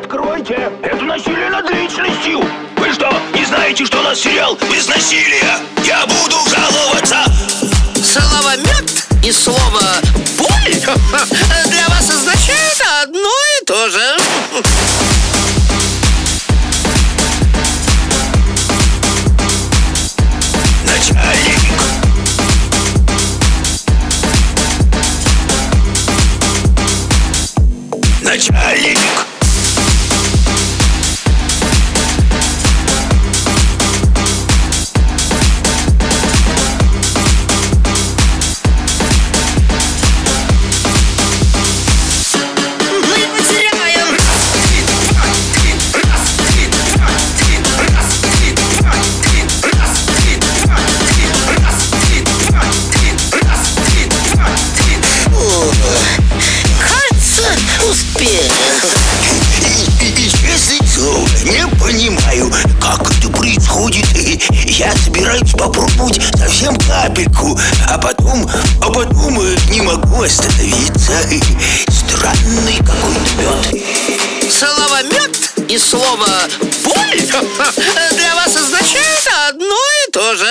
Откройте! Это насилие над личностью! Вы что, не знаете, что у нас сериал без насилия? Я буду жаловаться! Слово «мед» и слово «боль» для вас означает одно и то же. Начальник! Начальник! И честное слово, не понимаю, как это происходит. Я собираюсь попробовать совсем капельку, а потом не могу остановиться. Странный какой-то мед. Слово «мед» и слово «боль» для вас означает одно и то же.